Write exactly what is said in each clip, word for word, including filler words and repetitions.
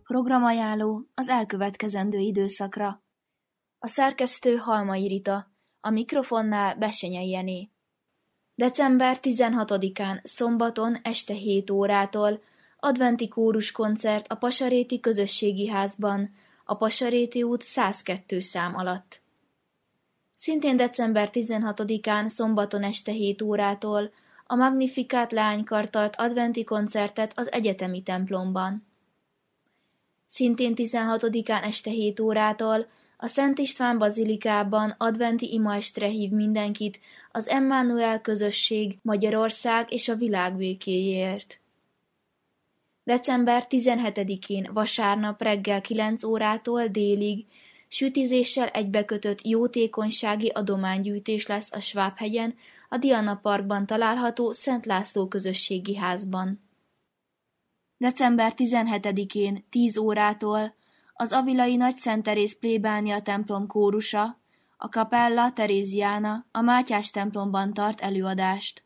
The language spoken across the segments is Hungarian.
Programajánló az elkövetkezendő időszakra. A szerkesztő Halmai Rita, a mikrofonnál Bessenyei Jenő. december tizenhatodikán szombaton este hét órától adventi kóruskoncert a Pasaréti Közösségi Házban, a Pasaréti út százkettő szám alatt. Szintén december tizenhatodikán szombaton este hét órától a Magnificat leánykar tart adventi koncertet az egyetemi templomban. Szintén tizenhatodikán este hét órától a Szent István bazilikában adventi imaestre hív mindenkit az Emmanuel közösség Magyarország és a világ békéjéért. december tizenhetedikén vasárnap reggel kilenc órától délig sütizéssel egybekötött jótékonysági adománygyűjtés lesz a Svábhegyen, a Diana Parkban található Szent László közösségi házban. december tizenhetedikén tíz órától az avilai Nagy Szent Teréz plébánia templom kórusa, a Capella Teréziana a Mátyás templomban tart előadást.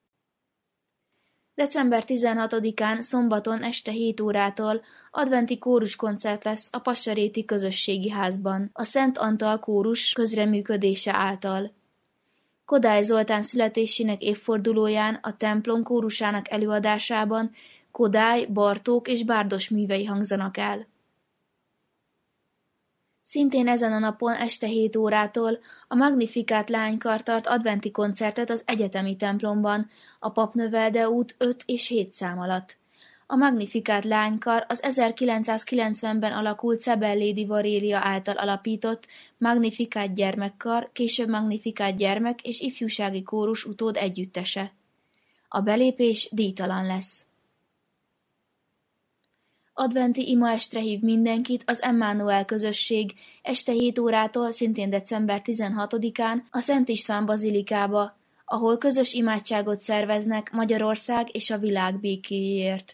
december tizenhatodikán szombaton este hét órától adventi kóruskoncert lesz a Pasaréti Közösségi Házban, a Szent Antal kórus közreműködése által. Kodály Zoltán születésének évfordulóján a templom kórusának előadásában Kodály, Bartók és Bárdos művei hangzanak el. Szintén ezen a napon este hét órától a Magnificat leánykar tart adventi koncertet az egyetemi templomban, a Papnövelde út öt és hét szám alatt. A Magnificat leánykar az ezerkilencszázkilencvenben alakult Cebellédi Varélia által alapított Magnificat gyermekkar, később Magnificat gyermek és ifjúsági kórus utód együttese. A belépés díjtalan lesz. Adventi imaestre hív mindenkit az Emmanuel közösség este hét órától szintén december tizenhatodikán a Szent István bazilikába, ahol közös imádságot szerveznek Magyarország és a világ békéjéért.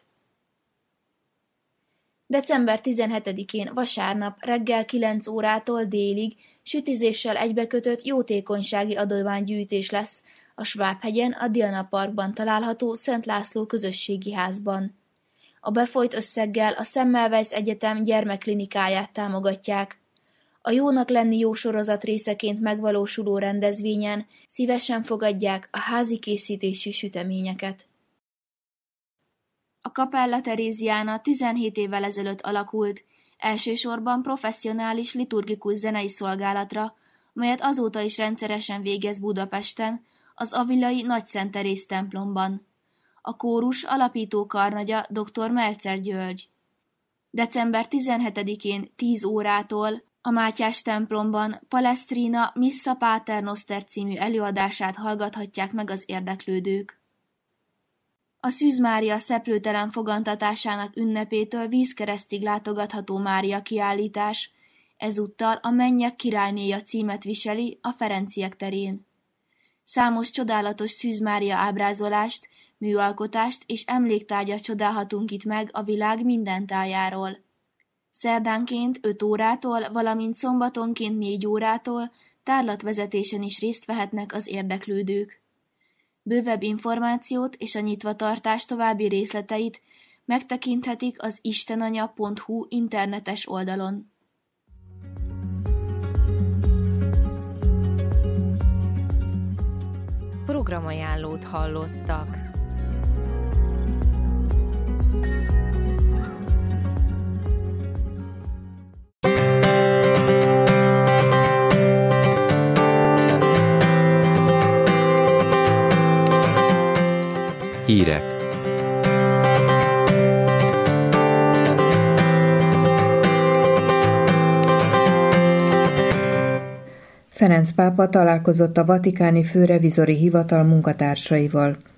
december tizenhetedikén vasárnap reggel kilenc órától délig sütizéssel egybekötött jótékonysági adománygyűjtés lesz a Svábhegyen, a Diana Parkban található Szent László közösségi házban. A befolyt összeggel a Semmelweis Egyetem gyermekklinikáját támogatják. A Jónak lenni jó sorozat részeként megvalósuló rendezvényen szívesen fogadják a házi készítésű süteményeket. A Capella Teréziana tizenhét évvel ezelőtt alakult, elsősorban professzionális liturgikus zenei szolgálatra, melyet azóta is rendszeresen végez Budapesten, az avilai Nagy Szent Teréz templomban. A kórus alapító karnagya dr. Meltzer György. december tizenhetedikén tíz órától a Mátyás templomban Palestrina Missa Pater Noster című előadását hallgathatják meg az érdeklődők. A Szűz Mária szeplőtelen fogantatásának ünnepétől vízkeresztig látogatható Mária kiállítás, ezúttal a Mennyek királynéja címet viseli a Ferenciek terén. Számos csodálatos Szűz Mária ábrázolást, műalkotást és emléktárgyat csodálhatunk itt meg a világ minden tájáról. Szerdánként öt órától, valamint szombatonként négy órától tárlatvezetésen is részt vehetnek az érdeklődők. Bővebb információt és a nyitvatartás további részleteit megtekinthetik az istenanya pont hu internetes oldalon. Programajánlót hallottak. Hírek. Ferenc pápa találkozott a vatikáni főrevizori hivatal munkatársaival.